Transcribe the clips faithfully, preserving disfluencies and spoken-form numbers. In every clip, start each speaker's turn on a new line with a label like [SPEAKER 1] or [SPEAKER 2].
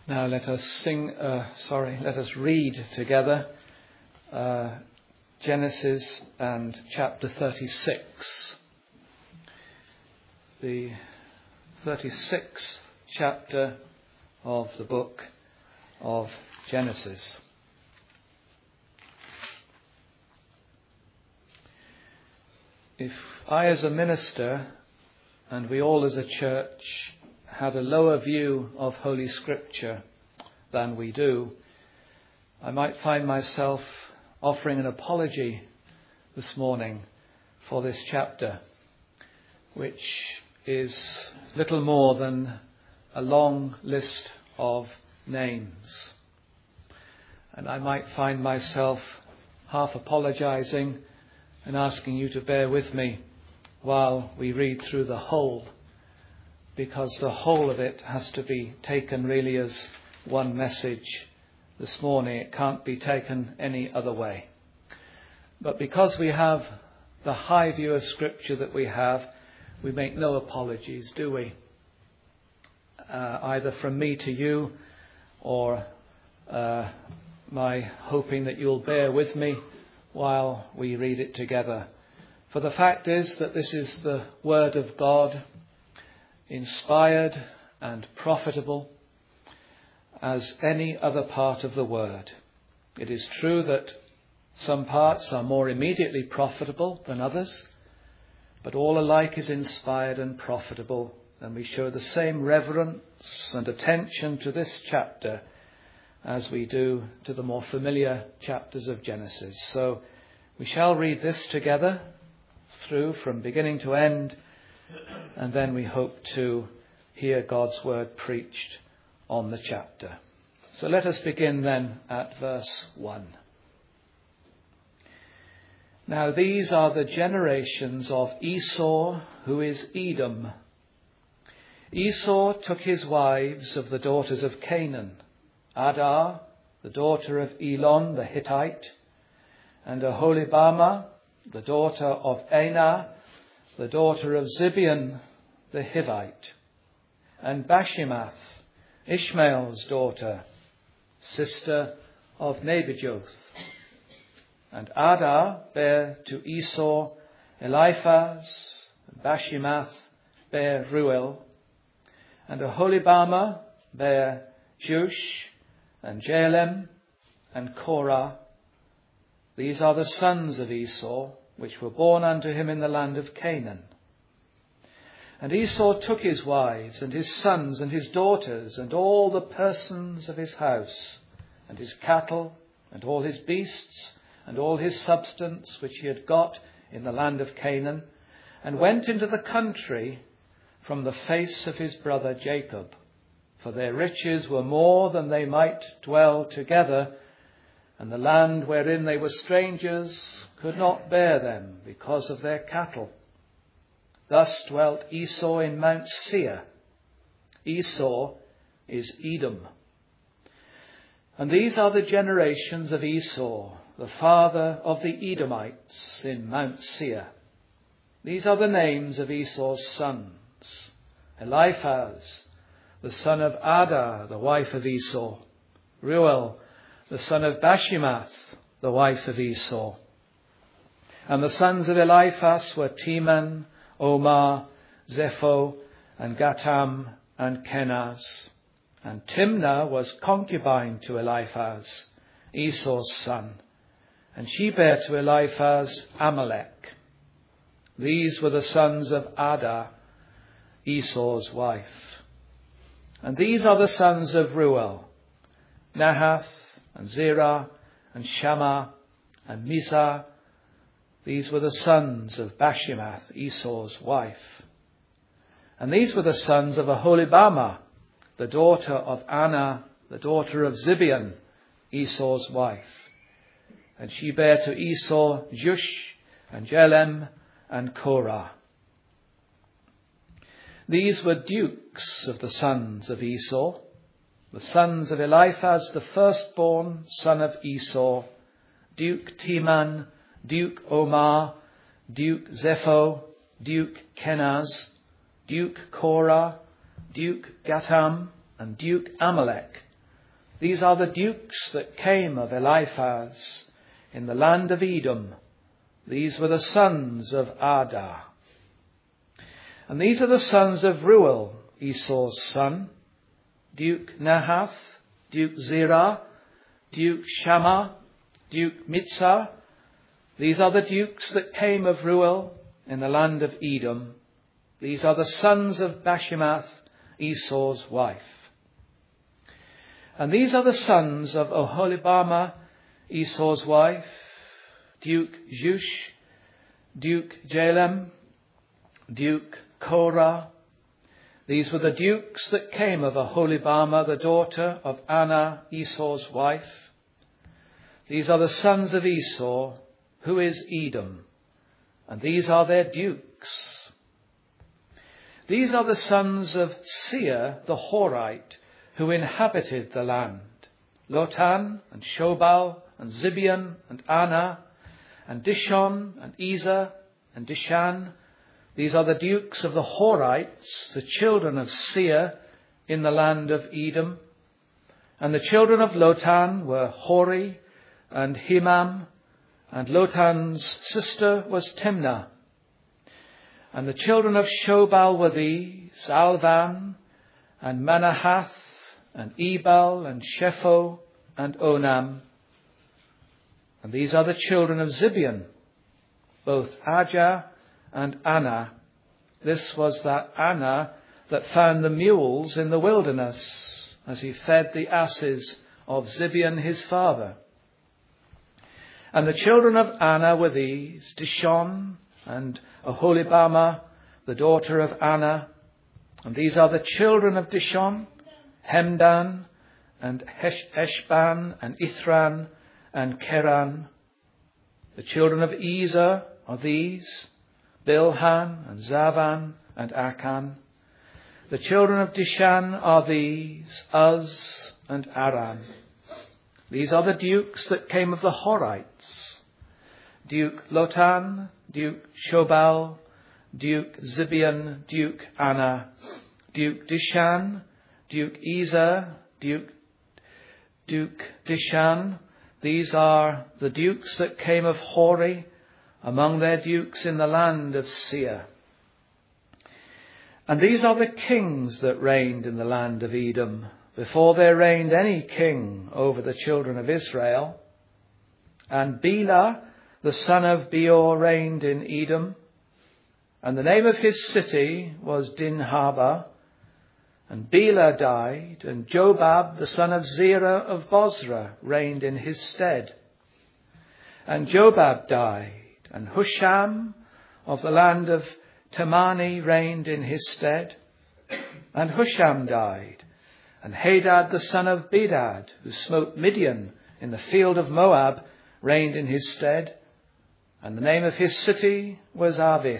[SPEAKER 1] Now let us sing, uh, sorry, let us read together uh, Genesis and chapter thirty-six. The thirty-sixth chapter of the book of Genesis. If I as a minister and we all as a church had a lower view of Holy Scripture than we do, I might find myself offering an apology this morning for this chapter, which is little more than a long list of names. And I might find myself half apologizing and asking you to bear with me while we read through the whole, because the whole of it has to be taken really as one message this morning. It can't be taken any other way. But because we have the high view of Scripture that we have, we make no apologies, do we? Uh, either from me to you or uh, my hoping that you'll bear with me while we read it together. For the fact is that this is the Word of God, inspired and profitable as any other part of the Word. It is true that some parts are more immediately profitable than others, but all alike is inspired and profitable, and we show the same reverence and attention to this chapter as we do to the more familiar chapters of Genesis. So we shall read this together through from beginning to end, and then we hope to hear God's word preached on the chapter. So let us begin then at verse one. Now these are the generations of Esau, who is Edom. Esau took his wives of the daughters of Canaan, Adah, the daughter of Elon the Hittite, and Aholibamah, the daughter of Anah, the daughter of Zibeon the Hivite, and Bashimath, Ishmael's daughter, sister of Nebajoth. And Adah bare to Esau Eliphaz, and Bashimath bare Reuel, and Aholibamah bare Jeush, and Jalem, and Korah. These are the sons of Esau, which were born unto him in the land of Canaan. And Esau took his wives, and his sons, and his daughters, and all the persons of his house, and his cattle, and all his beasts, and all his substance which he had got in the land of Canaan, and went into the country from the face of his brother Jacob. For their riches were more than they might dwell together, and the land wherein they were strangers could not bear them because of their cattle. Thus dwelt Esau in Mount Seir. Esau is Edom. And these are the generations of Esau, the father of the Edomites in Mount Seir. These are the names of Esau's sons: Eliphaz, the son of Adah, the wife of Esau; Reuel, the son of Bashimath, the wife of Esau. And the sons of Eliphaz were Teman, Omar, Zepho, and Gatam, and Kenaz. And Timnah was concubine to Eliphaz, Esau's son, and she bare to Eliphaz Amalek. These were the sons of Adah, Esau's wife. And these are the sons of Reuel: Nahath, and Zerah, and Shammah, and Mizah. These were the sons of Bashimath, Esau's wife. And these were the sons of Aholibamah, the daughter of Anah, the daughter of Zibeon, Esau's wife. And she bare to Esau Jeush, and Jalem, and Korah. These were dukes of the sons of Esau: the sons of Eliphaz, the firstborn son of Esau, Duke Teman, Duke Omar, Duke Zepho, Duke Kenaz, Duke Korah, Duke Gatam, and Duke Amalek, These are the dukes that came of Eliphaz in the land of Edom. These were the sons of Adah. And these are the sons of Reuel, Esau's son, Duke Nahath, Duke Zerah, Duke Shammah, Duke Mitzah. These are the dukes that came of Reuel in the land of Edom. These are the sons of Bashimath, Esau's wife. And these are the sons of Oholibamah, Esau's wife, Duke Jush, Duke Jalem, Duke Korah. These were the dukes that came of Oholibamah, the daughter of Anna, Esau's wife. These are the sons of Esau, who is Edom, and these are their dukes. These are the sons of Seir the Horite, who inhabited the land, Lotan and Shobal and Zibeon and Anna and Dishon and Ezer and Dishan. These are the dukes of the Horites, the children of Seir in the land of Edom. And the children of Lotan were Hori and Himam, and Lotan's sister was Timnah. And the children of Shobal were these, Alvan and Manahath and Ebal and Shepho and Onam. And these are the children of Zibeon, both Ajah and Anna. This was that Anna that found the mules in the wilderness as he fed the asses of Zibeon his father. And the children of Anna were these, Dishon and Oholibamah, the daughter of Anna. And these are the children of Dishon, Hemdan and Eshban and Ithran and Keran. The children of Ezer are these, Bilhan and Zavan and Akan. The children of Dishan are these, Uz and Aram. These are the dukes that came of the Horites, Duke Lotan, Duke Shobal, Duke Zibeon, Duke Anna, Duke Dishan, Duke Ezer, Duke, Duke Dishan. These are the dukes that came of Hori, among their dukes in the land of Seir. And these are the kings that reigned in the land of Edom, before there reigned any king over the children of Israel. And Bela, the son of Beor, reigned in Edom. And the name of his city was Dinhaba. And Bela died, and Jobab, the son of Zerah of Bozrah, reigned in his stead. And Jobab died, and Husham of the land of Temani reigned in his stead. And Husham died, and Hadad, the son of Bedad, who smote Midian in the field of Moab, reigned in his stead. And the name of his city was Avith.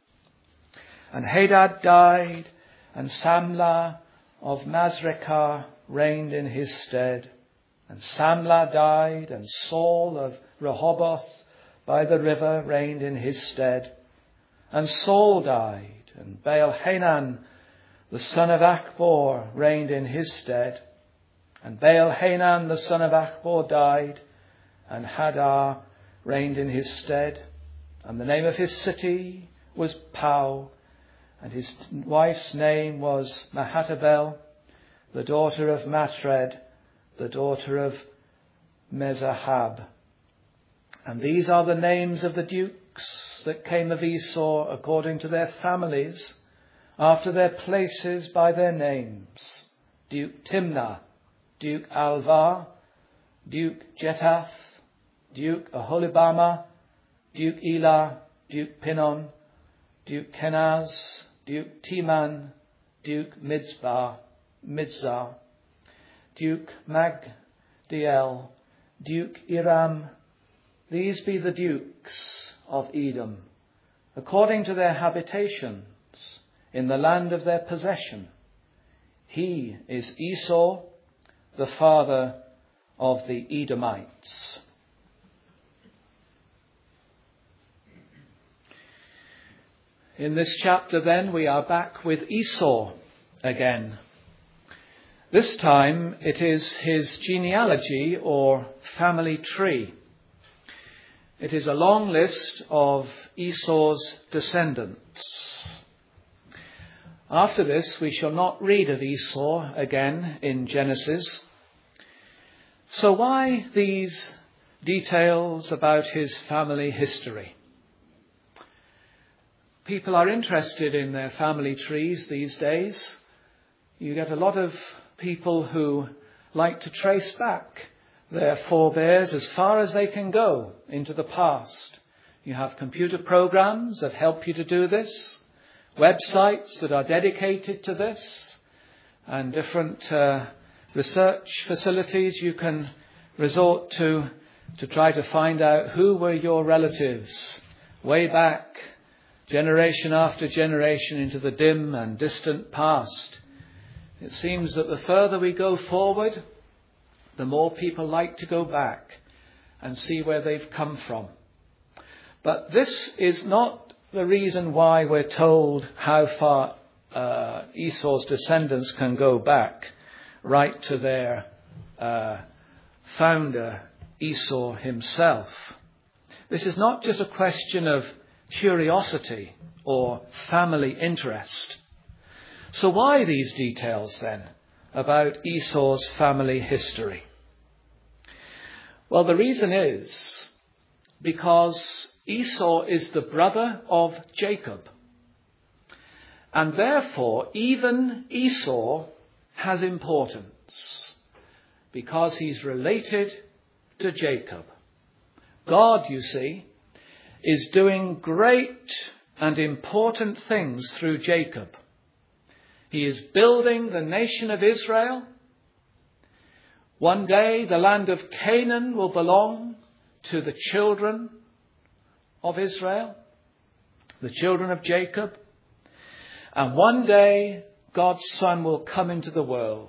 [SPEAKER 1] And Hadad died, and Samlah of Masrekah reigned in his stead. And Samlah died, and Saul of Rehoboth by the river reigned in his stead. And Saul died, and Baal-Hanan, the son of Achbor, reigned in his stead. And Baal-Hanan, the son of Achbor, died, and Hadar reigned in his stead. And the name of his city was Pau, and his wife's name was Mahatabel, the daughter of Matred, the daughter of Mezahab. And these are the names of the dukes that came of Esau according to their families, after their places by their names. Duke Timnah, Duke Alva, Duke Jetath, Duke Oholibamah, Duke Elah, Duke Pinon, Duke Kenaz, Duke Timan, Duke Mitzbah, Mitzah, Duke Magdiel, Duke Iram. These be the dukes of Edom, according to their habitations, in the land of their possession. He is Esau, the father of the Edomites. In this chapter then we are back with Esau again. This time it is his genealogy or family tree. It is a long list of Esau's descendants. After this, we shall not read of Esau again in Genesis. So why these details about his family history? People are interested in their family trees these days. You get a lot of people who like to trace back their forebears as far as they can go into the past. You have computer programs that help you to do this, websites that are dedicated to this, and different uh, research facilities you can resort to to try to find out who were your relatives way back, generation after generation, into the dim and distant past. It seems that the further we go forward, the more people like to go back and see where they've come from. But this is not the reason why we're told how far uh, Esau's descendants can go back, right to their uh, founder, Esau himself. This is not just a question of curiosity or family interest. So why these details then about Esau's family history? Well, the reason is because Esau is the brother of Jacob. And therefore, even Esau has importance because he's related to Jacob. God, you see, is doing great and important things through Jacob. He is building the nation of Israel. One day the land of Canaan will belong to the children of Israel, the children of Jacob. And one day God's Son will come into the world,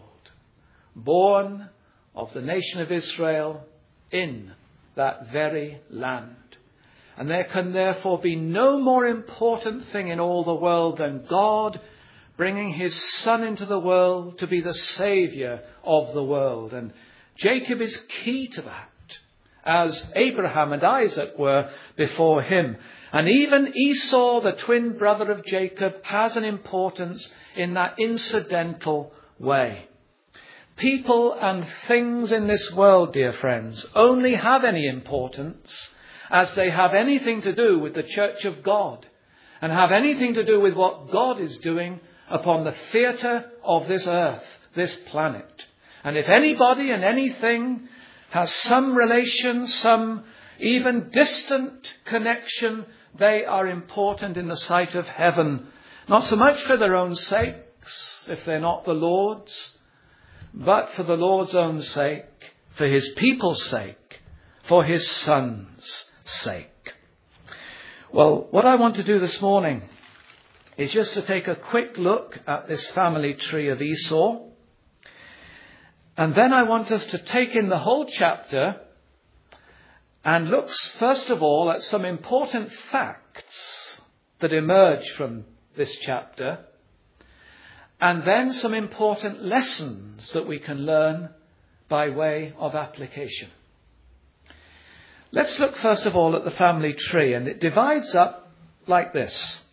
[SPEAKER 1] born of the nation of Israel in that very land. And there can therefore be no more important thing in all the world than God bringing his Son into the world to be the Saviour of the world. And Jacob is key to that, as Abraham and Isaac were before him. And even Esau, the twin brother of Jacob, has an importance in that incidental way. People and things in this world, dear friends, only have any importance as they have anything to do with the church of God and have anything to do with what God is doing upon the theatre of this earth, this planet. And if anybody and anything has some relation, some even distant connection, they are important in the sight of heaven. Not so much for their own sakes, if they're not the Lord's, but for the Lord's own sake, for his people's sake, for his Son's sake. Well, what I want to do this morning is just to take a quick look at this family tree of Esau. And then I want us to take in the whole chapter and look first of all at some important facts that emerge from this chapter, and then some important lessons that we can learn by way of application. Let's look first of all at the family tree, and it divides up like this.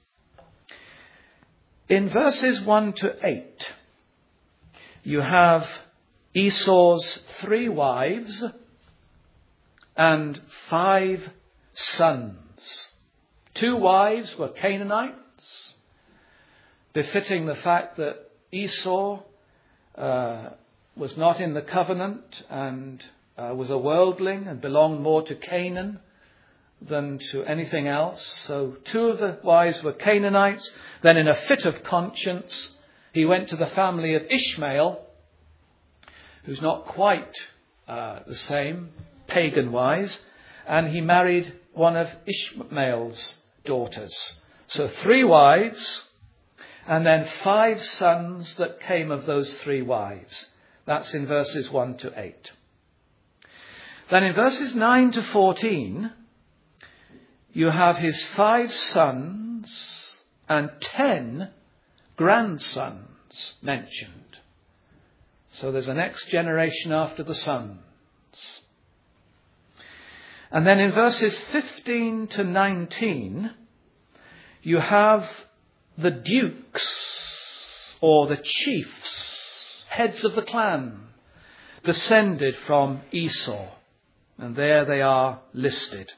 [SPEAKER 1] In verses one to eight, you have Esau's three wives and five sons. Two wives were Canaanites, befitting the fact that Esau uh, was not in the covenant and uh, was a worldling and belonged more to Canaan than to anything else. So two of the wives were Canaanites. Then in a fit of conscience, he went to the family of Ishmael, who's not quite uh, the same, pagan-wise, and he married one of Ishmael's daughters. So three wives, and then five sons that came of those three wives. That's in verses one to eight. Then in verses nine to fourteen, you have his five sons and ten grandsons mentioned. So there's a next generation after the sons. And then in verses fifteen to nineteen, you have the dukes or the chiefs, heads of the clan, descended from Esau. And there they are listed.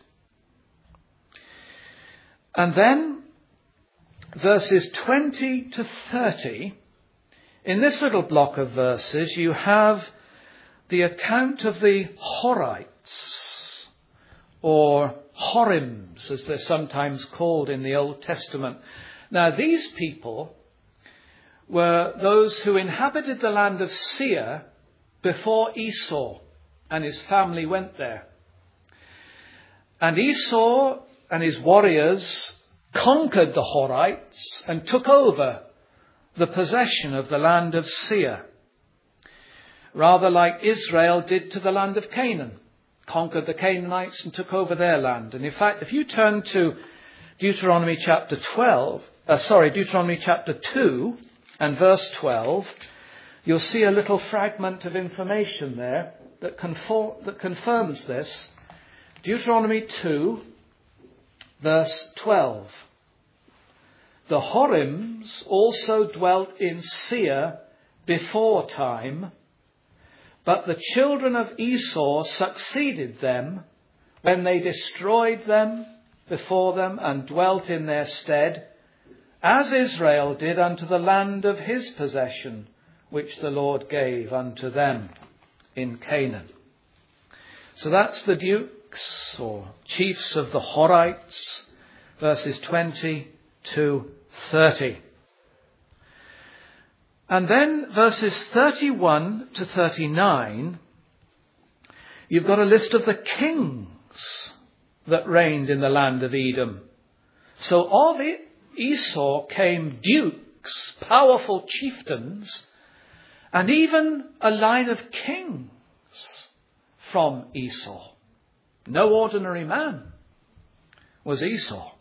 [SPEAKER 1] And then verses twenty to thirty, in this little block of verses, you have the account of the Horites, or Horims, as they're sometimes called in the Old Testament. Now, these people were those who inhabited the land of Seir before Esau and his family went there. And Esau and his warriors conquered the Horites and took over the possession of the land of Seir, rather like Israel did to the land of Canaan, conquered the Canaanites and took over their land. And in fact, if you turn to Deuteronomy chapter twelve, uh, sorry, Deuteronomy chapter two and verse twelve, you'll see a little fragment of information there that, conform, that confirms this. Deuteronomy two, verse twelve. The Horims also dwelt in Seir before time, but the children of Esau succeeded them when they destroyed them before them and dwelt in their stead, as Israel did unto the land of his possession, which the Lord gave unto them in Canaan. So that's the dukes or chiefs of the Horites, verses twenty to thirty. And then verses thirty-one to thirty-nine, you've got a list of the kings that reigned in the land of Edom. So of Esau came dukes, powerful chieftains, and even a line of kings from Esau. No ordinary man was Esau.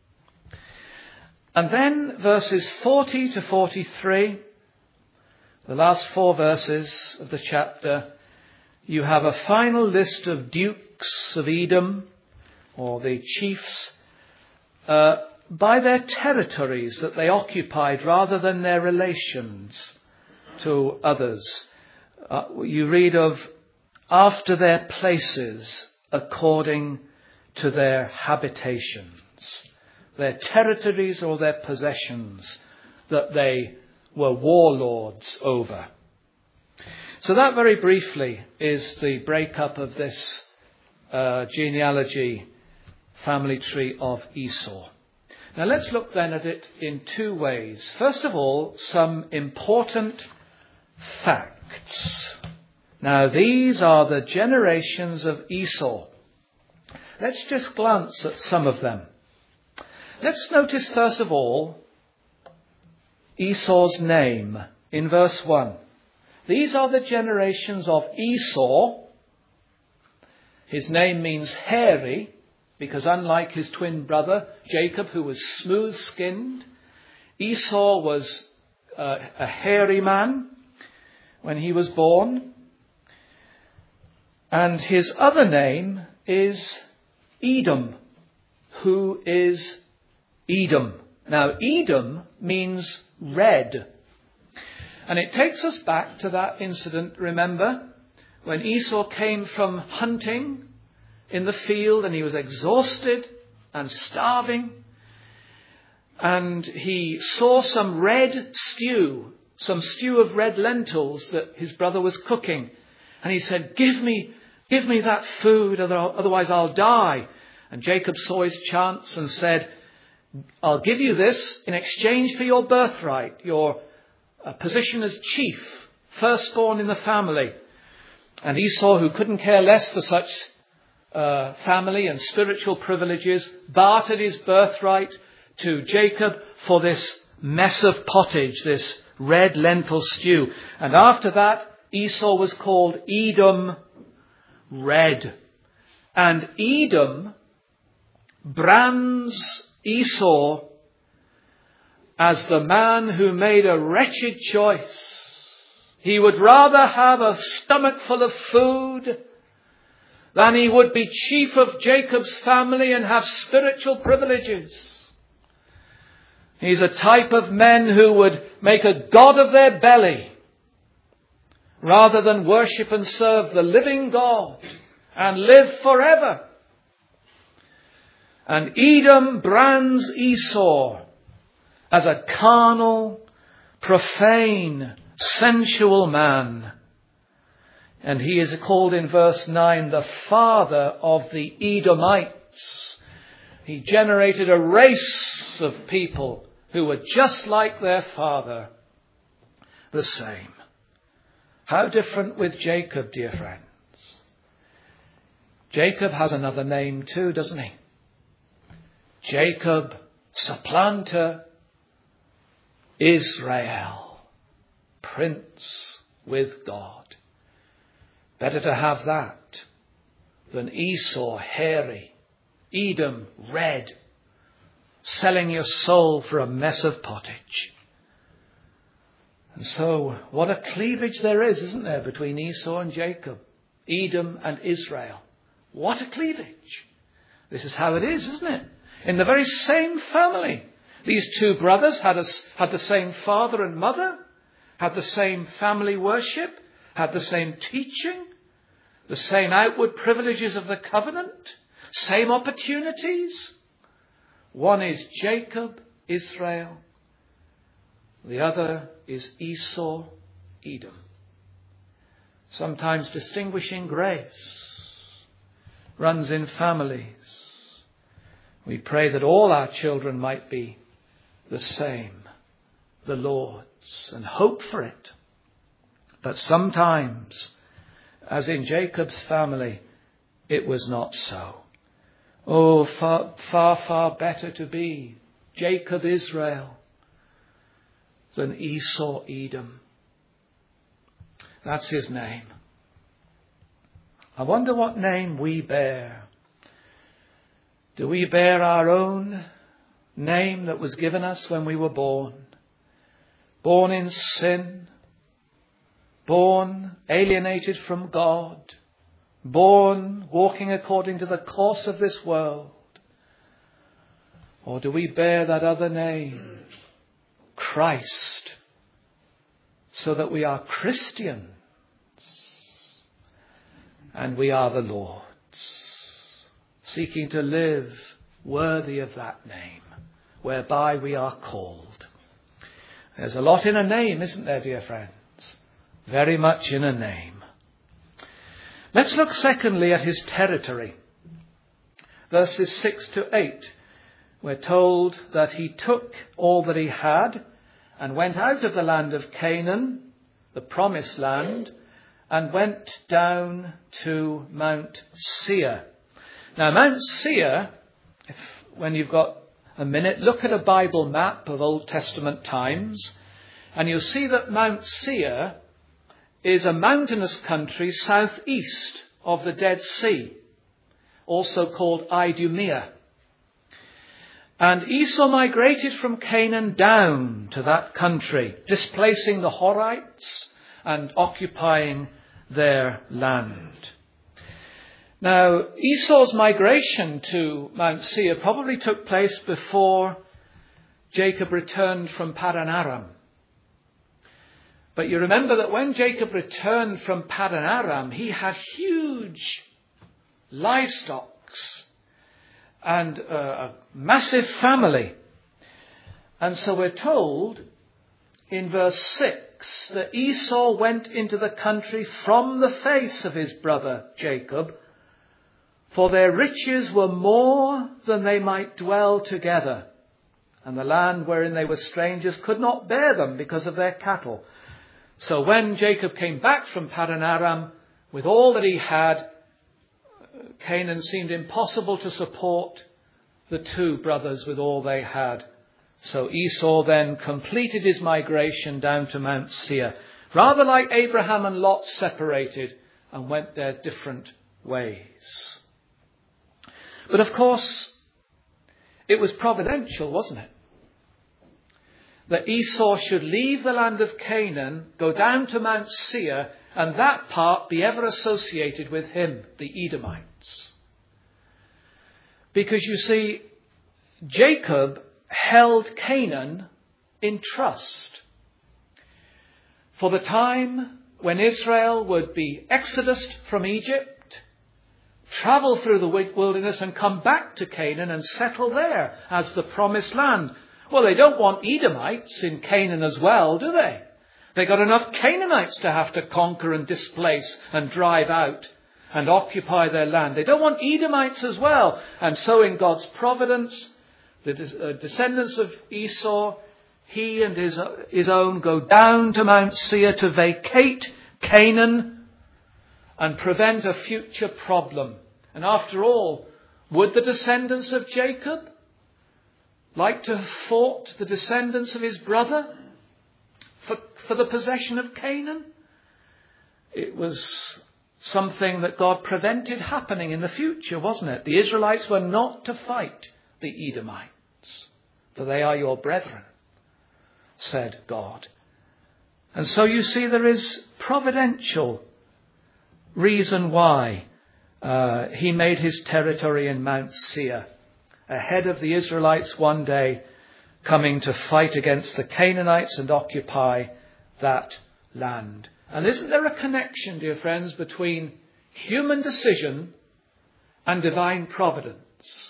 [SPEAKER 1] And then verses forty to forty-three, the last four verses of the chapter, you have a final list of dukes of Edom, or the chiefs, uh, by their territories that they occupied rather than their relations to others. Uh, you read of after their places according to their habitations, their territories or their possessions that they were warlords over. So that very briefly is the breakup of this uh, genealogy family tree of Esau. Now let's look then at it in two ways. First of all, some important facts. Now these are the generations of Esau. Let's just glance at some of them. Let's notice first of all Esau's name in verse one. These are the generations of Esau. His name means hairy, because unlike his twin brother Jacob, who was smooth-skinned, Esau was uh, a hairy man when he was born. And his other name is Edom, who is Edom. Now, Edom means red. And it takes us back to that incident, remember, when Esau came from hunting in the field and he was exhausted and starving. And he saw some red stew, some stew of red lentils that his brother was cooking. And he said, give me, give me that food, otherwise I'll die. And Jacob saw his chance and said, I'll give you this in exchange for your birthright, your uh, position as chief, firstborn in the family. And Esau, who couldn't care less for such uh, family and spiritual privileges, bartered his birthright to Jacob for this mess of pottage, this red lentil stew. And after that, Esau was called Edom Red. And Edom brands Esau as the man who made a wretched choice He would rather have a stomach full of food than he would be chief of Jacob's family and have spiritual privileges. He's a type of men who would make a god of their belly rather than worship and serve the living God and live forever. And Edom brands Esau as a carnal, profane, sensual man. And he is called in verse nine the father of the Edomites. He generated a race of people who were just like their father, the same. How different with Jacob, dear friends. Jacob has another name too, doesn't he? Jacob, supplanter, Israel, prince with God. Better to have that than Esau, hairy, Edom, red, selling your soul for a mess of pottage. And so, what a cleavage there is, isn't there, between Esau and Jacob, Edom and Israel. What a cleavage. This is how it is, isn't it? In the very same family. These two brothers had, a, had the same father and mother, had the same family worship, had the same teaching, the same outward privileges of the covenant, same opportunities. One is Jacob, Israel. The other is Esau, Edom. Sometimes distinguishing grace runs in families. We pray that all our children might be the same, the Lord's, and hope for it. But sometimes, as in Jacob's family, it was not so. Oh, far, far, far better to be Jacob, Israel, than Esau, Edom. That's his name. I wonder what name we bear. Do we bear our own name that was given us when we were born? Born in sin, born alienated from God, born walking according to the course of this world? Or do we bear that other name, Christ, so that we are Christians and we are the Lord's, seeking to live worthy of that name, whereby we are called? There's a lot in a name, isn't there, dear friends? Very much in a name. Let's look secondly at his territory. Verses six to eight. We're told that he took all that he had and went out of the land of Canaan, the promised land, and went down to Mount Seir. Now, Mount Seir, if, when you've got a minute, look at a Bible map of Old Testament times, and you'll see that Mount Seir is a mountainous country southeast of the Dead Sea, also called Idumea. And Esau migrated from Canaan down to that country, displacing the Horites and occupying their land. Now, Esau's migration to Mount Seir probably took place before Jacob returned from Paddan Aram. But you remember that when Jacob returned from Paddan Aram, he had huge livestock and a massive family. And so we're told in verse six that Esau went into the country from the face of his brother Jacob, for their riches were more than they might dwell together, and the land wherein they were strangers could not bear them because of their cattle. So when Jacob came back from Paddan Aram with all that he had, Canaan seemed impossible to support the two brothers with all they had. So Esau then completed his migration down to Mount Seir, rather like Abraham and Lot separated and went their different ways. But of course, it was providential, wasn't it? that Esau should leave the land of Canaan, go down to Mount Seir, and that part be ever associated with him, the Edomites. Because you see, Jacob held Canaan in trust. For the time when Israel would be exodused from Egypt, travel through the wilderness and come back to Canaan and settle there as the promised land. Well, they don't want Edomites in Canaan as well, do they? They got enough Canaanites to have to conquer and displace and drive out and occupy their land. They don't want Edomites as well. And so in God's providence, the descendants of Esau, he and his, his own go down to Mount Seir to vacate Canaan and prevent a future problem. And after all, would the descendants of Jacob like to have fought the descendants of his brother for, for the possession of Canaan? It was something that God prevented happening in the future, wasn't it? The Israelites were not to fight the Edomites, for they are your brethren, said God. And so you see there is providential reason why uh, he made his territory in Mount Seir, ahead of the Israelites one day coming to fight against the Canaanites and occupy that land. And isn't there a connection, dear friends, between human decision and divine providence?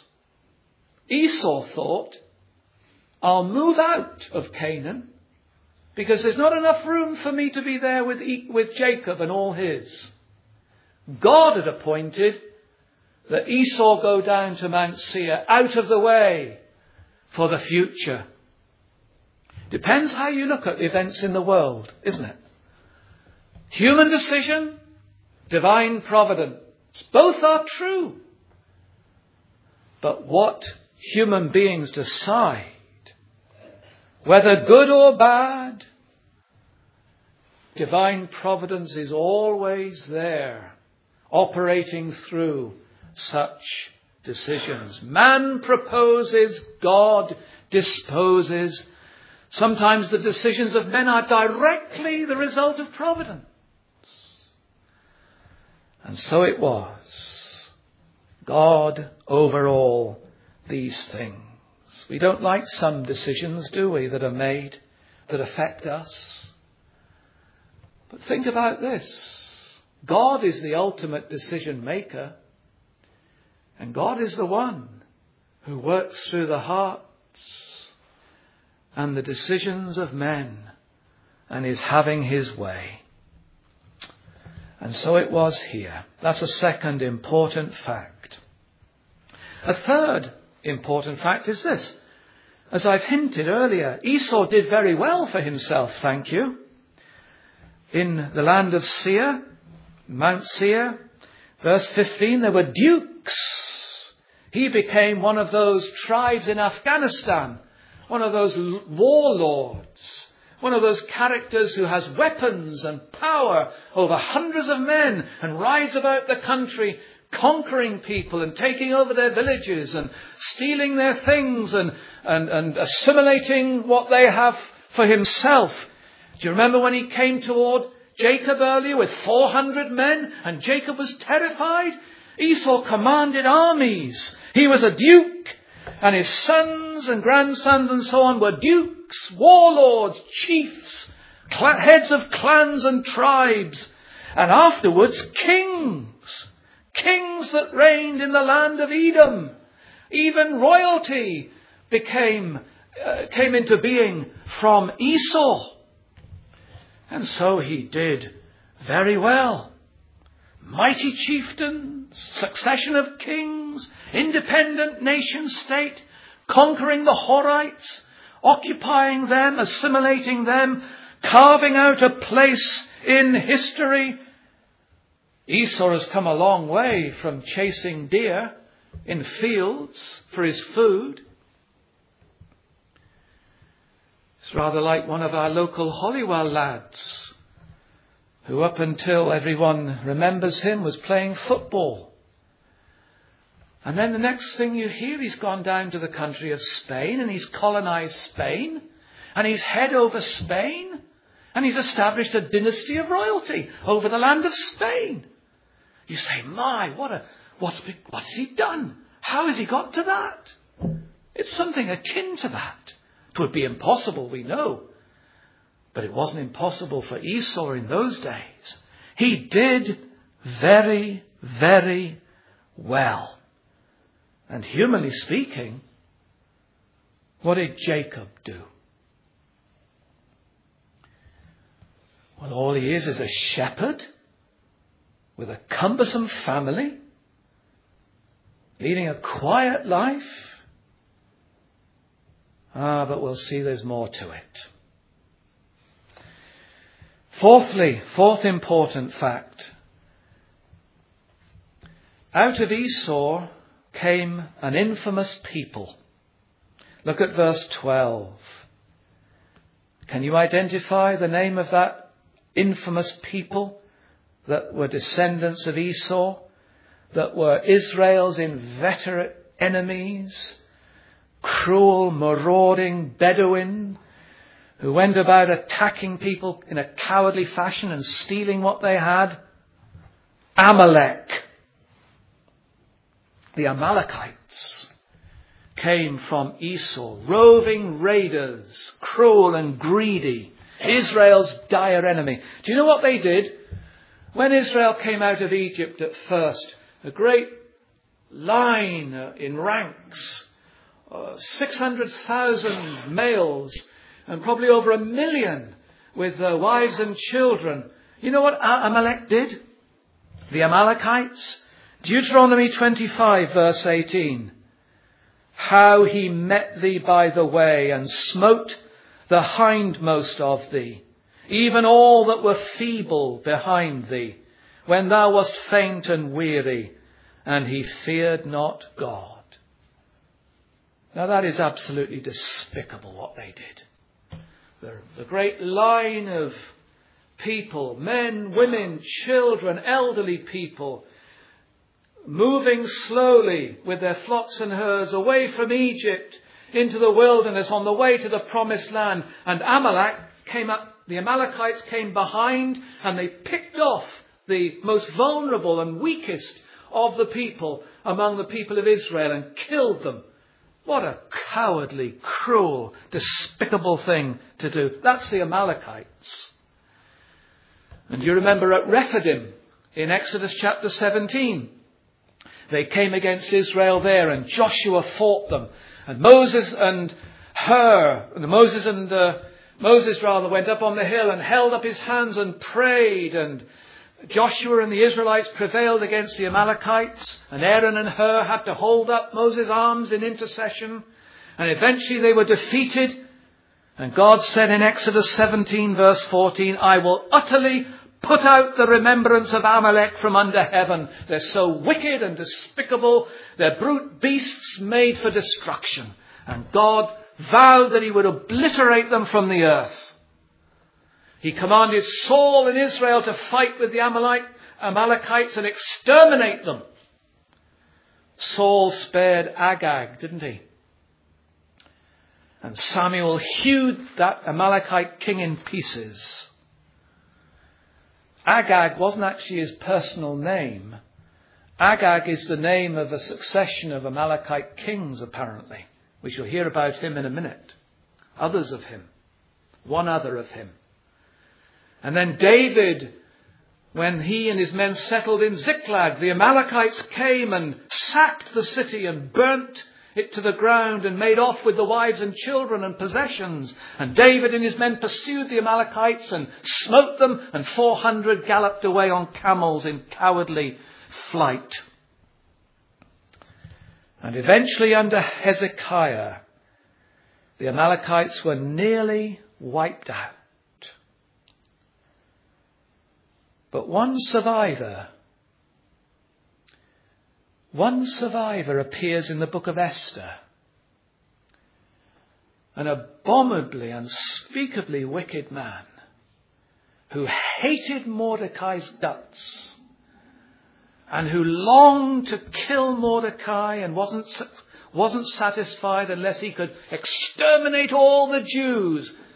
[SPEAKER 1] Esau thought, I'll move out of Canaan because there's not enough room for me to be there with, with Jacob and all his. God had appointed that Esau go down to Mount Seir, out of the way for the future. Depends how you look at the events in the world, isn't it? Human decision, divine providence. Both are true. But what human beings decide, whether good or bad, divine providence is always there, operating through such decisions. Man proposes, God disposes. Sometimes the decisions of men are directly the result of providence. And so it was. God over all these things. We don't like some decisions, do we, that are made, that affect us. But think about this. God is the ultimate decision maker. And God is the one who works through the hearts and the decisions of men and is having his way. And so it was here. That's a second important fact. A third important fact is this. As I've hinted earlier, Esau did very well for himself, thank you. In the land of Seir, Mount Seir, verse fifteen, there were dukes. He became one of those tribes in Afghanistan, one of those warlords, one of those characters who has weapons and power over hundreds of men and rides about the country conquering people and taking over their villages and stealing their things and, and, and assimilating what they have for himself. Do you remember when he came toward Jacob earlier with four hundred men and Jacob was terrified? Esau commanded armies. He was a duke, and his sons and grandsons and so on were dukes, warlords, chiefs, cl- heads of clans and tribes, and afterwards kings, kings that reigned in the land of Edom. Even royalty became uh, came into being from Esau. And so he did very well. Mighty chieftains, succession of kings, independent nation state, conquering the Horites, occupying them, assimilating them, carving out a place in history. Esau has come a long way from chasing deer in fields for his food. It's rather like one of our local Holywell lads, who up until everyone remembers him was playing football. And then the next thing you hear, he's gone down to the country of Spain and he's colonized Spain. And he's head over Spain. And he's established a dynasty of royalty over the land of Spain. You say, my, what a, what's, what's he done? How has he got to that? It's something akin to that. It would be impossible, we know. But it wasn't impossible for Esau in those days. He did very, very well. And humanly speaking, what did Jacob do? Well, all he is is a shepherd with a cumbersome family, leading a quiet life. Ah, but we'll see there's more to it. Fourthly, fourth important fact. Out of Esau came an infamous people. Look at verse twelve. Can you identify the name of that infamous people that were descendants of Esau, that were Israel's inveterate enemies, cruel, marauding Bedouin, who went about attacking people in a cowardly fashion and stealing what they had? Amalek. The Amalekites came from Esau, roving raiders, cruel and greedy, Israel's dire enemy. Do you know what they did? When Israel came out of Egypt at first, a great line in ranks, uh, six hundred thousand males, and probably over a million with uh, wives and children. You know what Amalek did? The Amalekites? Deuteronomy twenty-five verse eighteen. How he met thee by the way and smote the hindmost of thee, even all that were feeble behind thee, when thou wast faint and weary, and he feared not God. Now that is absolutely despicable what they did. The, the great line of people, men, women, children, elderly people, moving slowly with their flocks and herds away from Egypt into the wilderness on the way to the promised land. And Amalek came up, the Amalekites came behind, and they picked off the most vulnerable and weakest of the people among the people of Israel and killed them. What a cowardly, cruel, despicable thing to do. That's the Amalekites. And you remember at Rephidim in Exodus chapter seventeen, they came against Israel there, and Joshua fought them. And Moses and Hur, and Moses and uh, Moses rather went up on the hill and held up his hands and prayed. And Joshua and the Israelites prevailed against the Amalekites. And Aaron and Hur had to hold up Moses' arms in intercession. And eventually they were defeated. And God said in Exodus seventeen verse fourteen, I will utterly put out the remembrance of Amalek from under heaven. They're so wicked and despicable. They're brute beasts made for destruction. And God vowed that he would obliterate them from the earth. He commanded Saul and Israel to fight with the Amalekites and exterminate them. Saul spared Agag, didn't he? And Samuel hewed that Amalekite king in pieces. Agag wasn't actually his personal name. Agag is the name of a succession of Amalekite kings, apparently. We shall hear about him in a minute. Others of him. One other of him. And then David, when he and his men settled in Ziklag, the Amalekites came and sacked the city and burnt it to the ground and made off with the wives and children and possessions. And David and his men pursued the Amalekites and smote them, and four hundred galloped away on camels in cowardly flight. And eventually under Hezekiah, the Amalekites were nearly wiped out. But one survivor One survivor appears in the book of Esther. An abominably, unspeakably wicked man who hated Mordecai's guts and who longed to kill Mordecai and wasn't, wasn't satisfied unless he could exterminate all the Jews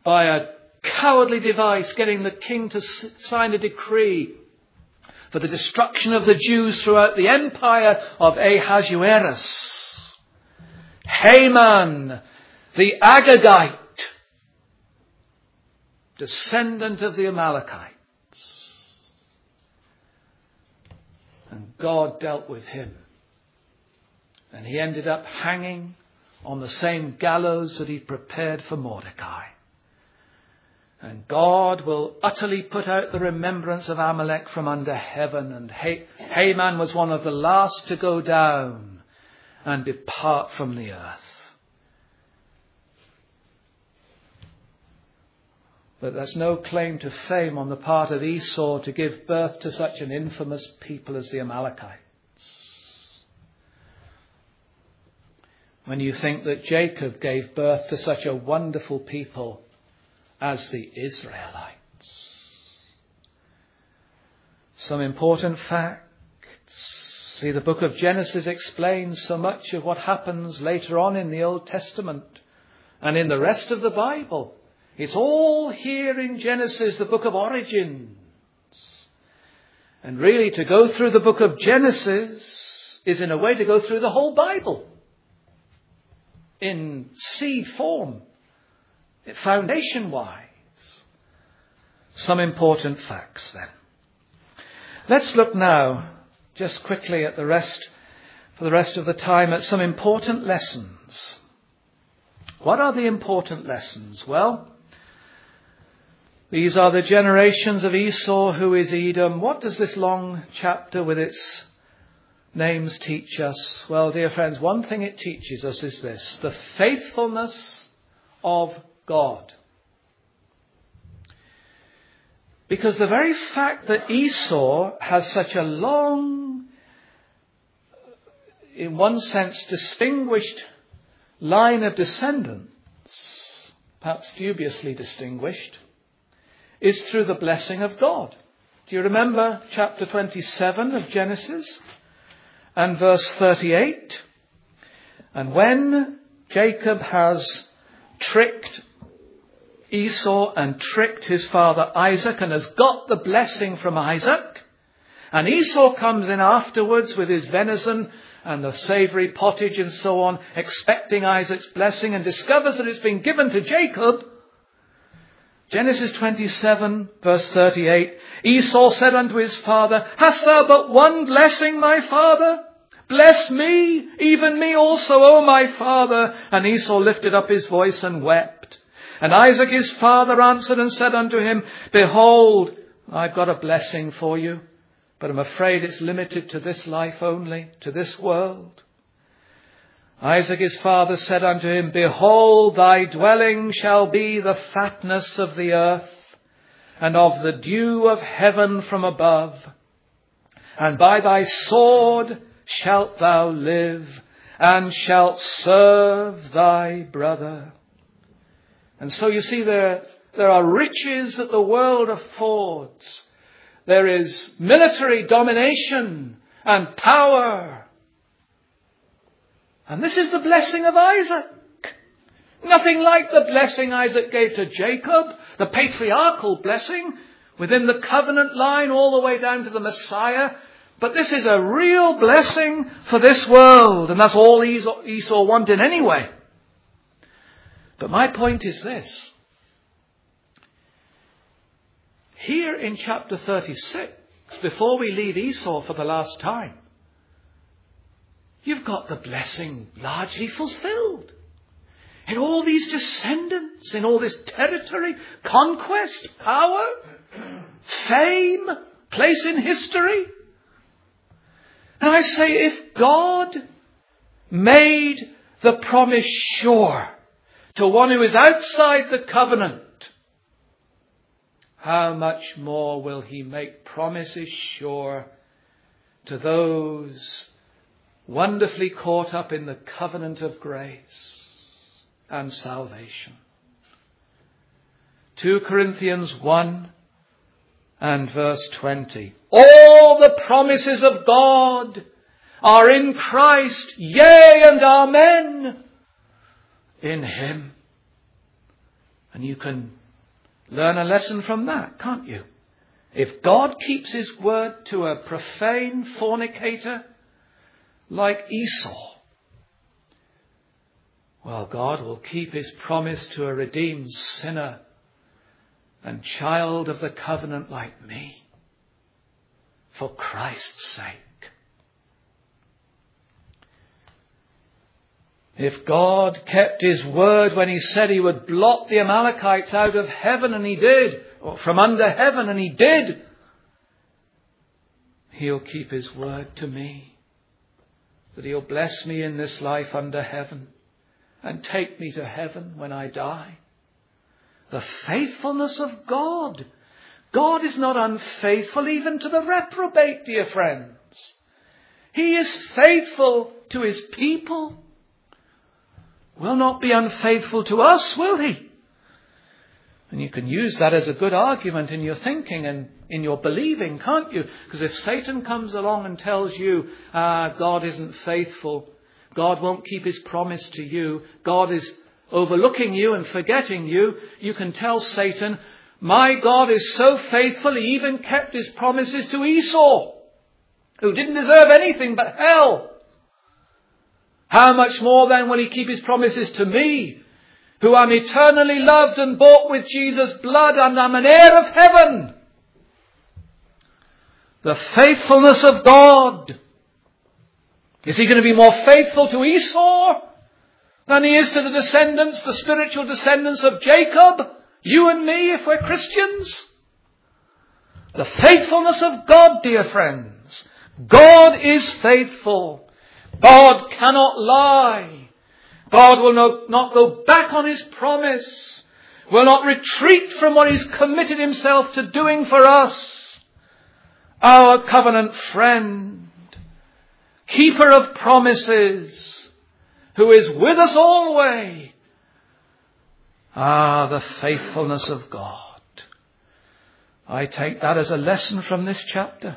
[SPEAKER 1] by a cowardly device, getting the king to sign a decree for the destruction of the Jews throughout the empire of Ahasuerus. Haman, the Agagite, descendant of the Amalekites. And God dealt with him. And he ended up hanging on the same gallows that he'd prepared for Mordecai. And God will utterly put out the remembrance of Amalek from under heaven. And Haman was one of the last to go down and depart from the earth. But there's no claim to fame on the part of Esau to give birth to such an infamous people as the Amalekites. When you think that Jacob gave birth to such a wonderful people as the Israelites. Some important facts. See, the book of Genesis explains so much of what happens later on in the Old Testament and in the rest of the Bible. It's all here in Genesis, the book of origins. And really, to go through the book of Genesis is in a way to go through the whole Bible in seed form, foundation-wise. Some important facts then. Let's look now, just quickly at the rest, for the rest of the time, at some important lessons. What are the important lessons? Well, these are the generations of Esau, who is Edom. What does this long chapter with its names teach us? Well, dear friends, one thing it teaches us is this: the faithfulness of God. Because the very fact that Esau has such a long, in one sense, distinguished line of descendants, perhaps dubiously distinguished, is through the blessing of God. Do you remember chapter twenty-seven of Genesis and verse thirty-eight? And when Jacob has tricked Esau and tricked his father Isaac and has got the blessing from Isaac, and Esau comes in afterwards with his venison and the savoury pottage and so on, expecting Isaac's blessing, and discovers that it's been given to Jacob. Genesis twenty-seven, verse thirty-eight, Esau said unto his father, Hast thou but one blessing, my father? Bless me, even me also, O my father. And Esau lifted up his voice and wept. And Isaac his father answered and said unto him, Behold, I've got a blessing for you, but I'm afraid it's limited to this life only, to this world. Isaac his father said unto him, Behold, thy dwelling shall be the fatness of the earth, and of the dew of heaven from above. And by thy sword shalt thou live, and shalt serve thy brother. And so you see, there, there are riches that the world affords. There is military domination and power. And this is the blessing of Isaac. Nothing like the blessing Isaac gave to Jacob, the patriarchal blessing within the covenant line all the way down to the Messiah. But this is a real blessing for this world, and that's all Esau, Esau wanted anyway. But my point is this. Here in chapter thirty-six, before we leave Esau for the last time, you've got the blessing largely fulfilled. In all these descendants, in all this territory, conquest, power, fame, place in history. And I say, if God made the promise sure to one who is outside the covenant, how much more will he make promises sure to those wonderfully caught up in the covenant of grace and salvation. Second Corinthians one and verse twenty. All the promises of God are in Christ, yea and amen, in him. And you can learn a lesson from that, can't you? If God keeps his word to a profane fornicator like Esau, well, God will keep his promise to a redeemed sinner and child of the covenant like me, for Christ's sake. If God kept his word when he said he would blot the Amalekites out of heaven, and he did, or from under heaven, and he did, he'll keep his word to me, that he'll bless me in this life under heaven and take me to heaven when I die. The faithfulness of God. God is not unfaithful even to the reprobate, dear friends. He is faithful to his people. Will not be unfaithful to us, will he? And you can use that as a good argument in your thinking and in your believing, can't you? Because if Satan comes along and tells you, ah, God isn't faithful, God won't keep his promise to you, God is overlooking you and forgetting you, you can tell Satan, my God is so faithful, he even kept his promises to Esau, who didn't deserve anything but hell. How much more then will he keep his promises to me, who am eternally loved and bought with Jesus' blood, and am an heir of heaven? The faithfulness of God. Is he going to be more faithful to Esau than he is to the descendants, the spiritual descendants of Jacob? You and me, if we're Christians? The faithfulness of God, dear friends. God is faithful. God cannot lie. God will no, not go back on his promise. Will not retreat from what he's committed himself to doing for us. Our covenant friend, keeper of promises, who is with us always. Ah, the faithfulness of God. I take that as a lesson from this chapter.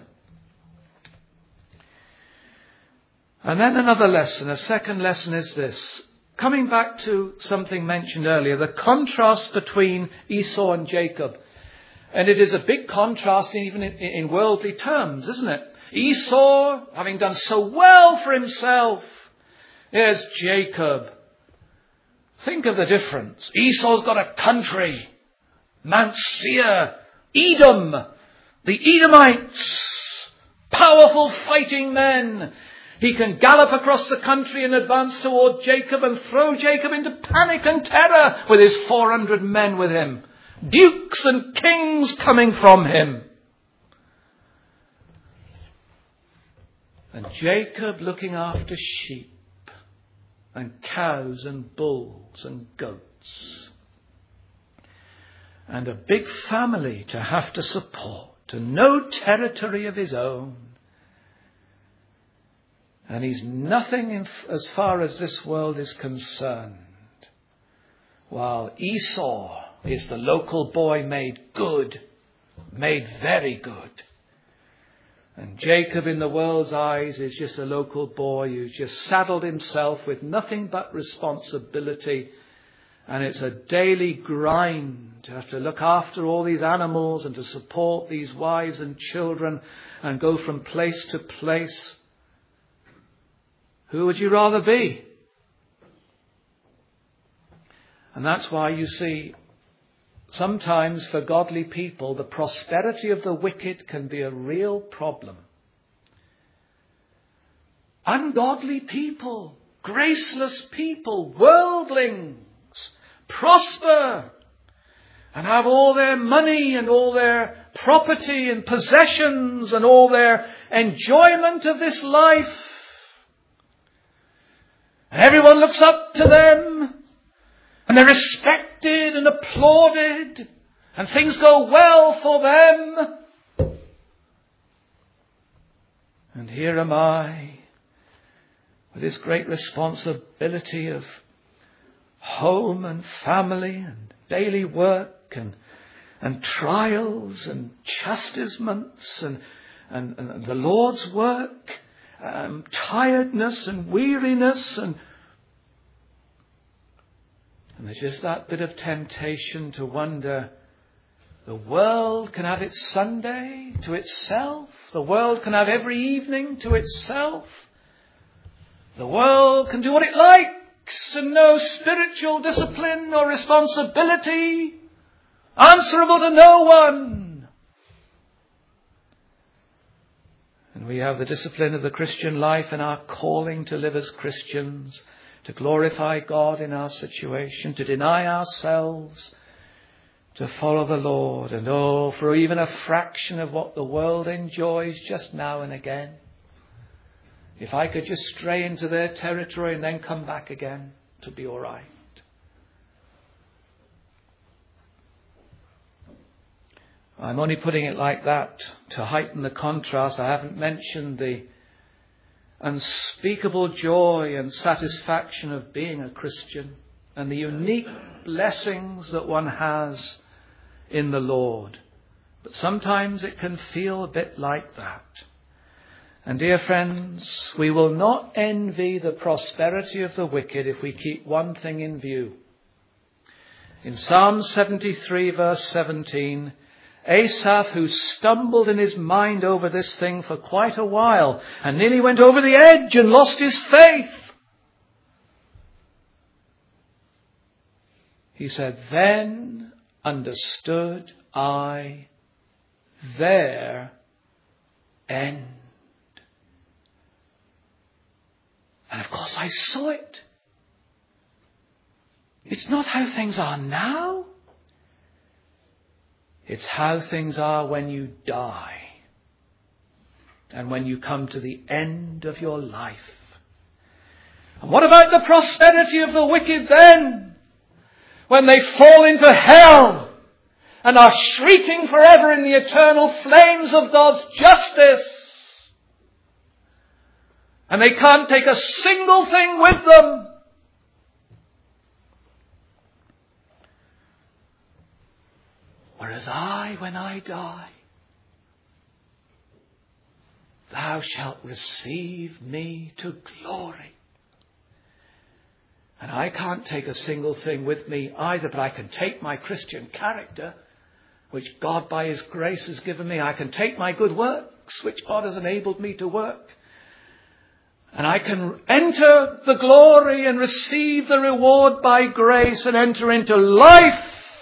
[SPEAKER 1] And then another lesson, a second lesson is this. Coming back to something mentioned earlier, the contrast between Esau and Jacob. And it is a big contrast even in, in worldly terms, isn't it? Esau, having done so well for himself. Here's Jacob. Think of the difference. Esau's got a country. Mount Seir, Edom, the Edomites, powerful fighting men. He can gallop across the country and advance toward Jacob and throw Jacob into panic and terror with his four hundred men with him. Dukes and kings coming from him. And Jacob looking after sheep and cows and bulls and goats. And a big family to have to support and no territory of his own. And he's nothing in, as far as this world is concerned. While Esau is the local boy made good, made very good. And Jacob in the world's eyes is just a local boy who's just saddled himself with nothing but responsibility. And it's a daily grind to have to look after all these animals and to support these wives and children and go from place to place. Who would you rather be? And that's why you see, sometimes for godly people, the prosperity of the wicked can be a real problem. Ungodly people, graceless people, worldlings, prosper and have all their money and all their property and possessions and all their enjoyment of this life. And everyone looks up to them. And they're respected and applauded. And things go well for them. And here am I, with this great responsibility of home and family and daily work and, and trials and chastisements and, and, and the Lord's work. Um, tiredness and weariness, and And there's just that bit of temptation to wonder, the world can have its Sunday to itself. The world can have every evening to itself. The world can do what it likes and no spiritual discipline or responsibility, answerable to no one. And we have the discipline of the Christian life and our calling to live as Christians, to glorify God in our situation, to deny ourselves, to follow the Lord. And oh, for even a fraction of what the world enjoys just now and again, if I could just stray into their territory and then come back again, to be all right. I'm only putting it like that to heighten the contrast. I haven't mentioned the unspeakable joy and satisfaction of being a Christian and the unique blessings that one has in the Lord. But sometimes it can feel a bit like that. And dear friends, we will not envy the prosperity of the wicked if we keep one thing in view. In Psalm seventy-three verse seventeen, Asaph, who stumbled in his mind over this thing for quite a while and nearly went over the edge and lost his faith, he said, "Then understood I their end." And of course I saw it. It's not how things are now. It's how things are when you die and when you come to the end of your life. And what about the prosperity of the wicked then? When they fall into hell and are shrieking forever in the eternal flames of God's justice. And they can't take a single thing with them. Whereas I, when I die, thou shalt receive me to glory. And I can't take a single thing with me either, but I can take my Christian character, which God by His grace has given me. I can take my good works, which God has enabled me to work. And I can enter the glory and receive the reward by grace and enter into life.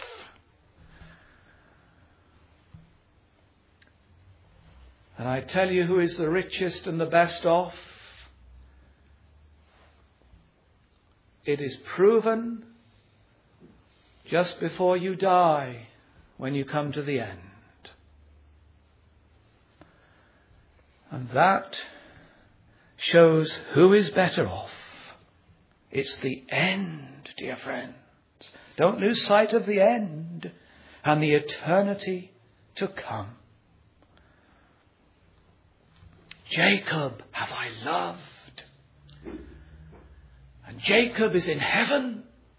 [SPEAKER 1] And I tell you who is the richest and the best off. It is proven just before you die when you come to the end. And that shows who is better off. It's the end, dear friends. Don't lose sight of the end and the eternity to come. Jacob have I loved. And Jacob is in heaven.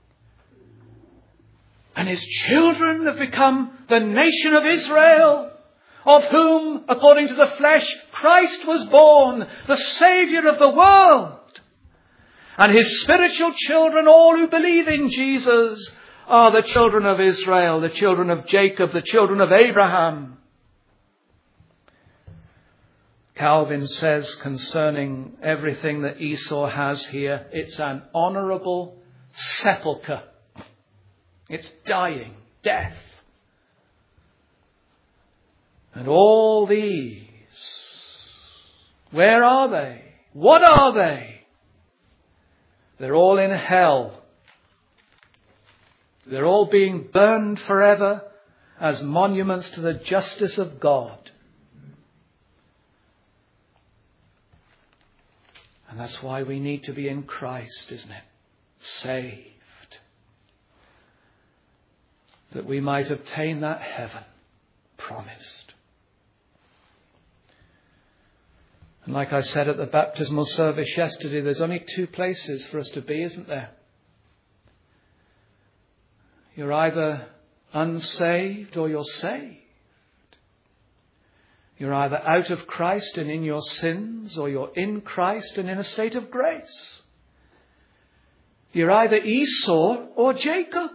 [SPEAKER 1] And his children have become the nation of Israel, of whom, according to the flesh, Christ was born, the Saviour of the world. And his spiritual children, all who believe in Jesus, are the children of Israel, the children of Jacob, the children of Abraham. Calvin says concerning everything that Esau has here, it's an honourable sepulchre. It's dying, death. And all these, where are they? What are they? They're all in hell. They're all being burned forever as monuments to the justice of God. And that's why we need to be in Christ, isn't it? Saved. That we might obtain that heaven promised. And like I said at the baptismal service yesterday, there's only two places for us to be, isn't there? You're either unsaved or you're saved. You're either out of Christ and in your sins, or you're in Christ and in a state of grace. You're either Esau or Jacob.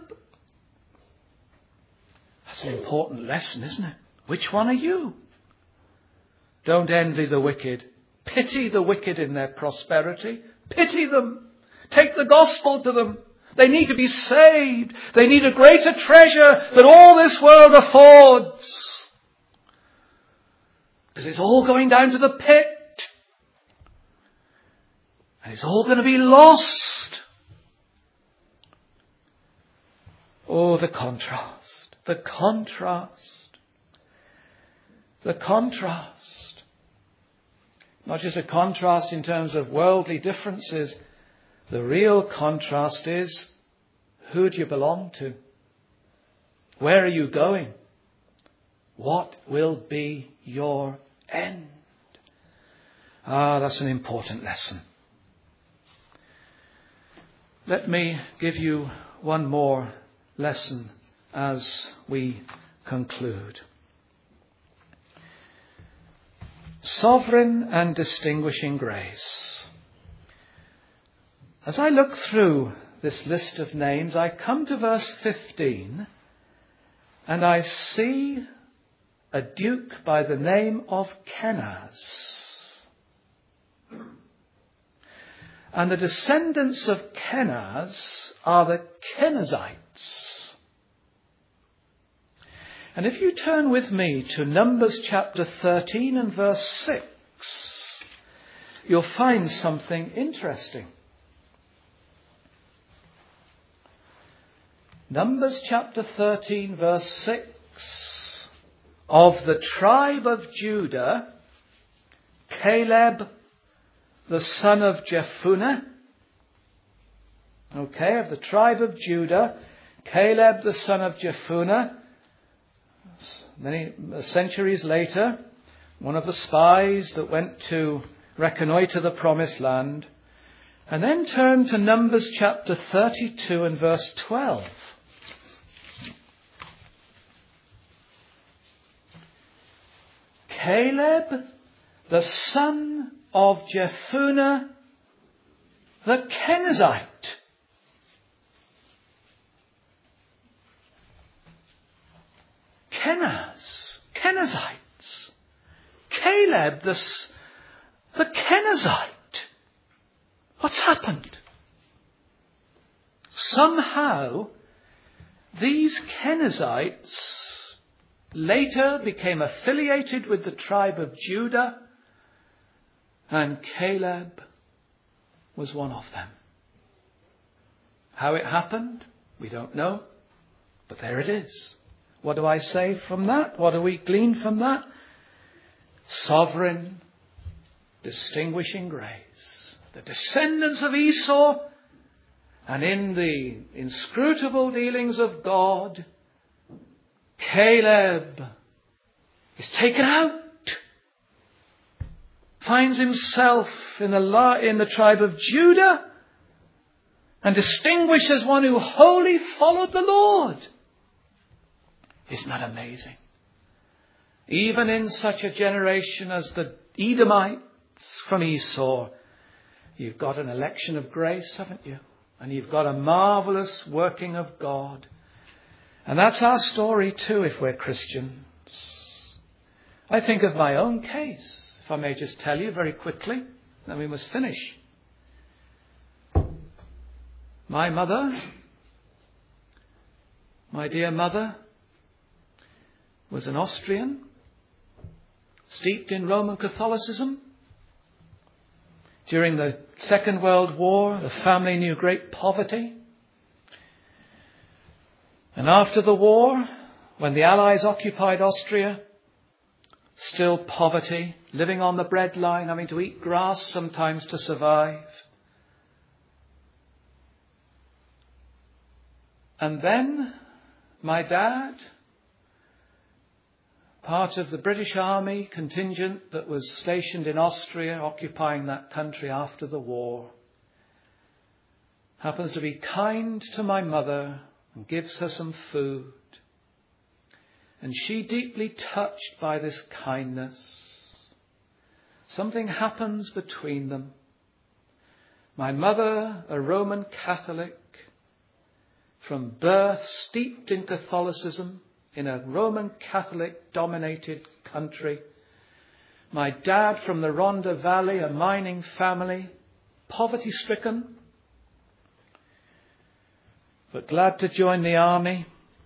[SPEAKER 1] That's an important lesson, isn't it? Which one are you? Don't envy the wicked. Pity the wicked in their prosperity. Pity them. Take the gospel to them. They need to be saved. They need a greater treasure than all this world affords. Because it's all going down to the pit. And it's all going to be lost. Oh, the contrast. The contrast. The contrast. Not just a contrast in terms of worldly differences. The real contrast is, who do you belong to? Where are you going? What will be your end? Ah, that's an important lesson. Let me give you one more lesson as we conclude. Sovereign and distinguishing grace. As I look through this list of names, I come to verse fifteen and I see a duke by the name of Kenaz. And the descendants of Kenaz are the Kenazites. And if you turn with me to Numbers chapter thirteen and verse six, you'll find something interesting. Numbers chapter thirteen verse six. Of the tribe of Judah, Caleb, the son of Jephunneh. Okay, of the tribe of Judah, Caleb, the son of Jephunneh. Many centuries later, one of the spies that went to reconnoitre the promised land. And then turn to Numbers chapter thirty-two and verse twelve. Caleb, the son of Jephunneh, the Kenizzite. Kenaz, Kenizzites. Caleb, the, the Kenizzite. What's happened? Somehow, these Kenizzites later became affiliated with the tribe of Judah, and Caleb was one of them. How it happened, we don't know, but there it is. What do I say from that? What do we glean from that? Sovereign, distinguishing grace. The descendants of Esau, and in the inscrutable dealings of God, Caleb is taken out, finds himself in the, in the tribe of Judah, and distinguished as one who wholly followed the Lord. Isn't that amazing? Even in such a generation as the Edomites from Esau, you've got an election of grace, haven't you? And you've got a marvelous working of God. And that's our story too, if we're Christians. I think of my own case, if I may just tell you very quickly, then we must finish. My mother, my dear mother, was an Austrian, steeped in Roman Catholicism. During the Second World War, the family knew great poverty. And after the war, when the Allies occupied Austria, still poverty, living on the breadline, having to eat grass sometimes to survive. And then my dad, part of the British Army contingent that was stationed in Austria, occupying that country after the war, happens to be kind to my mother and gives her some food. And she, deeply touched by this kindness, something happens between them. My mother, a Roman Catholic, from birth steeped in Catholicism in a Roman Catholic dominated country. My dad from the Rhondda Valley, a mining family, poverty stricken, but glad to join the army,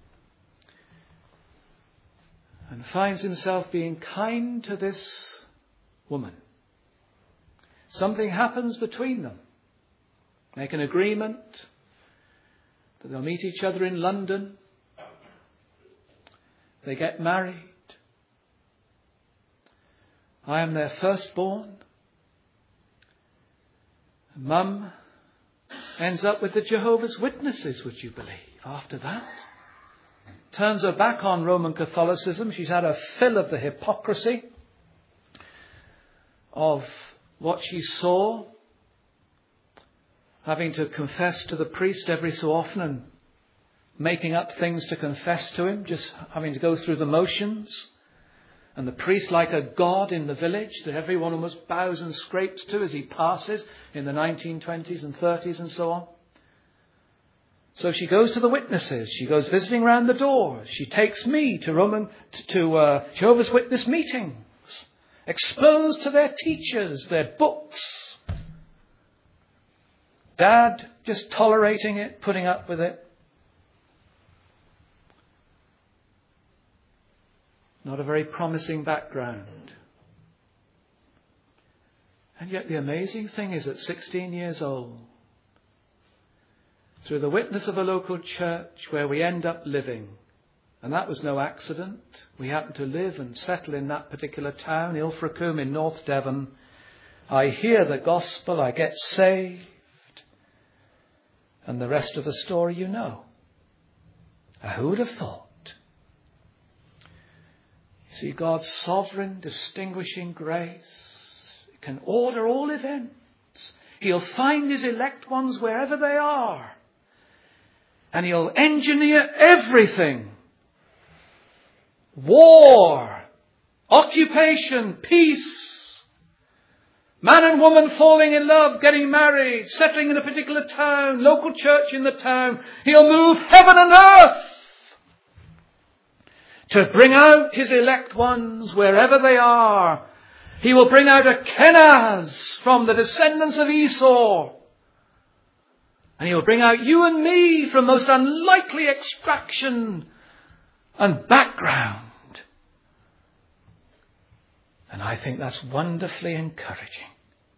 [SPEAKER 1] and finds himself being kind to this woman. Something happens between them. Make an agreement that they'll meet each other in London. They get married. I am their firstborn. Mum ends up with the Jehovah's Witnesses, would you believe, after that? Turns her back on Roman Catholicism. She's had her fill of the hypocrisy of what she saw, having to confess to the priest every so often and making up things to confess to him, just having to go through the motions. And the priest, like a god in the village that everyone almost bows and scrapes to as he passes in the nineteen twenties and thirties and so on. So she goes to the witnesses. She goes visiting around the doors. She takes me to Roman to uh, Jehovah's Witness meetings, exposed to their teachers, their books. Dad just tolerating it, putting up with it. Not a very promising background. And yet the amazing thing is, at sixteen years old, through the witness of a local church where we end up living, and that was no accident. We happened to live and settle in that particular town, Ilfracombe in North Devon. I hear the gospel, I get saved, and the rest of the story you know. Who would have thought? See, God's sovereign, distinguishing grace can order all events. He'll find his elect ones wherever they are. And he'll engineer everything. War, occupation, peace, man and woman falling in love, getting married, settling in a particular town, local church in the town. He'll move heaven and earth to bring out his elect ones wherever they are. He will bring out a Kenaz from the descendants of Esau. And he will bring out you and me from most unlikely extraction and background. And I think that's wonderfully encouraging.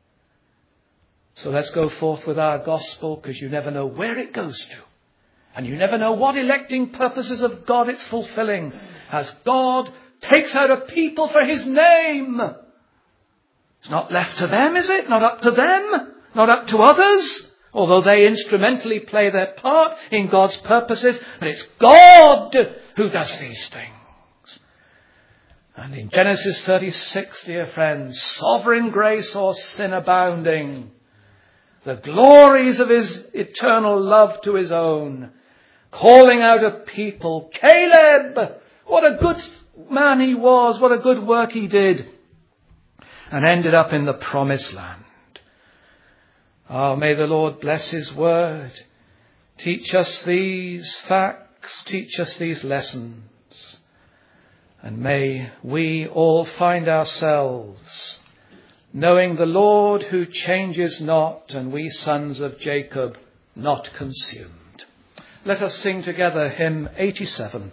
[SPEAKER 1] So let's go forth with our gospel, because you never know where it goes to. And you never know what electing purposes of God it's fulfilling, as God takes out a people for his name. It's not left to them, is it? Not up to them? Not up to others? Although they instrumentally play their part in God's purposes. But it's God who does these things. And in Genesis thirty-six, dear friends, sovereign grace or sin abounding, the glories of his eternal love to his own, calling out a people. Caleb, what a good man he was, what a good work he did, and ended up in the promised land. Oh, may the Lord bless his word. Teach us these facts, teach us these lessons, and may we all find ourselves knowing the Lord who changes not, and we sons of Jacob not consumed. Let us sing together hymn eighty-seven.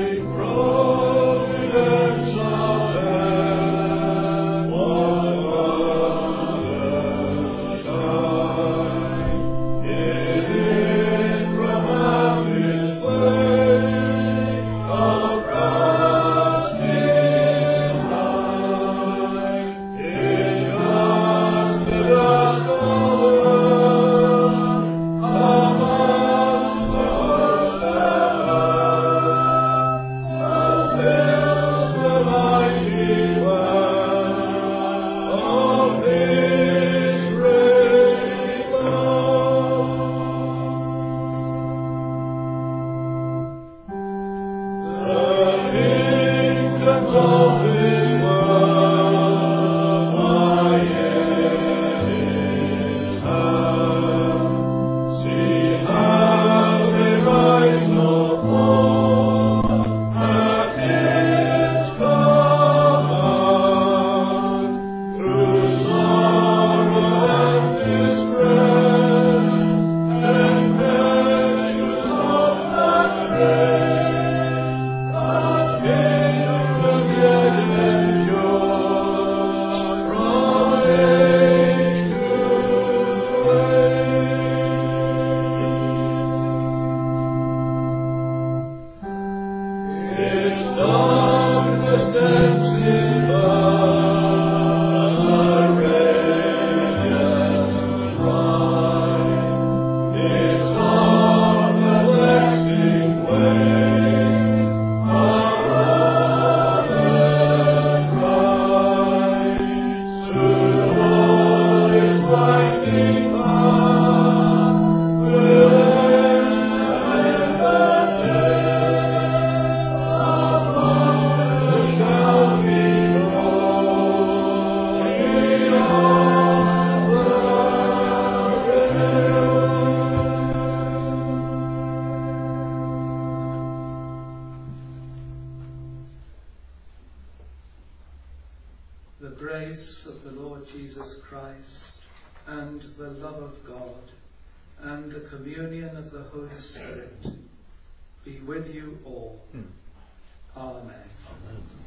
[SPEAKER 2] Providence of heaven, what
[SPEAKER 1] The grace of the Lord Jesus Christ and the love of God and the communion of the Holy Spirit be with you all. Amen. Amen.